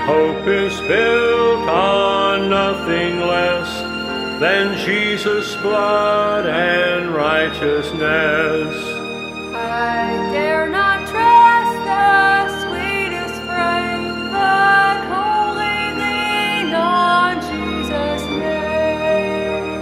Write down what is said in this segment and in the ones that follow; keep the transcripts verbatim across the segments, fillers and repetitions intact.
hope is built on nothing less than Jesus' blood and righteousness. I dare not trust the sweetest frame, but wholly lean on Jesus' name.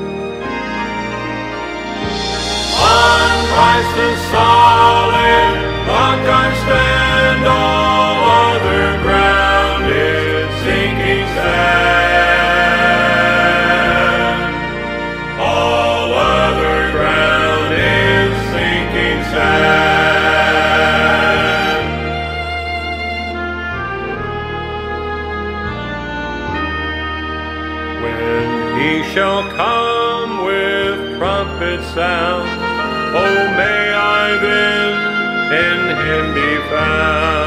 On Christ the solid rock I stand, all other ground is sinking sand. All other ground is sinking sand. When he shall come with trumpet sound, oh, may I then in him be found.